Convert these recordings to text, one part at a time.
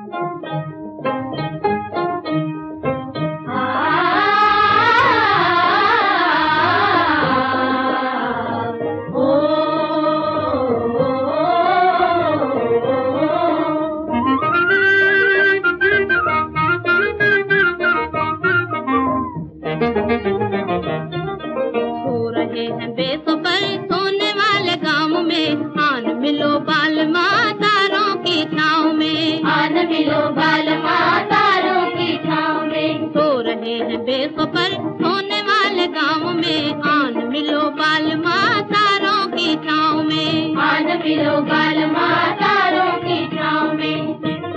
बेखबर सोने वाले गांव में आन मिलो बाल माँ तारों की छाँव में, आन मिलो बाल माँ तारों की छाँव में। सो रहे हैं बेखबर सोने वाले गांव में आन मिलो बाल माँ तारों की छाँव में, आन मिलो बाल माँ तारों की छाँव में।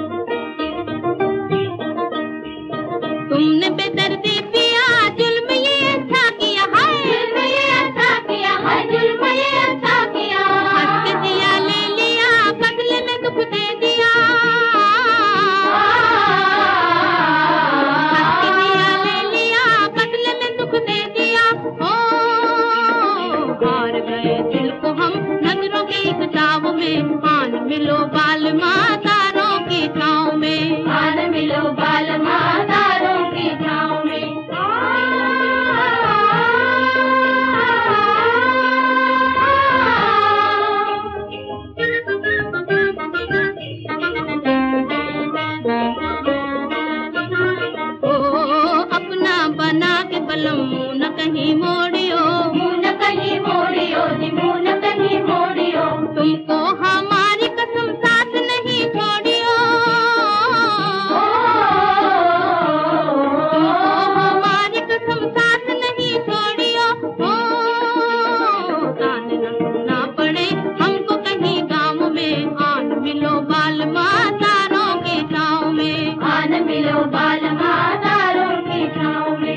तुमने बेदर्दी पिया जुल्म ये अच्छा किया है, जुल्म ये अच्छा किया है, जुल्म ये अच्छा किया। हंस के दिया ले लिया बदले में दुख दे दिया, हंस के दिया ले लिया बदले में दुख दे दिया। ओ हार गए दिल को हम नजरों की किताब में, आन मिलो बाल माँ तारों की छाँव में, आन मिलो बाल माँ तारों की छाँव में। ओ अपना बना के बलम मुँह न कहीं मोड़ियो, मुँह न कहीं मोड़ियो जी, मुँह न कहीं मोड़ियो। तुमको हमारी कसम साथ नहीं छोड़ियो, तुमको हमारी कसम साथ नहीं छोड़ियो। ओ ताने न सुनना पड़े हमको कहीं गाँव में, आन मिलो बाल माँ तारों की छाँव में, आन मिलो बाल माँ तारों की छाँव में।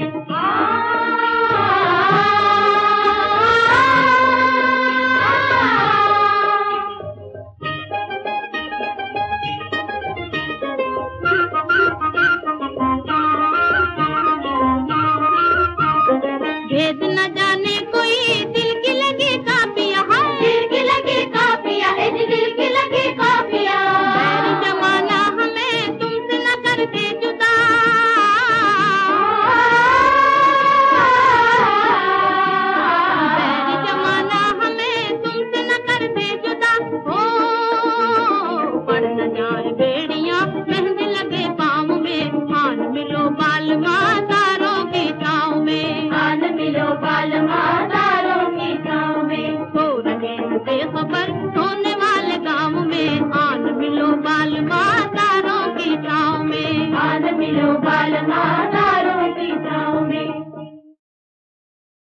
भेद न जाने कोई दिल की लगी कापिया है, दिल की लगी कापिया है, दिल की लगी कापिया। बैरी जमाना हमें तुमसे न कर दे जुदा, बैरी जमाना हमें तुमसे न कर दे जुदा। ओ पड़ न जाए बेड़ियां मेहंदी लगे पाँव में, आन मिलो बाल माँ तारों की छाँव में, आन मिलो बाल माँ तारों की छाँव में। सो रहे हैं बेखबर सोने वाले गाँव में, आन मिलो बाल माँ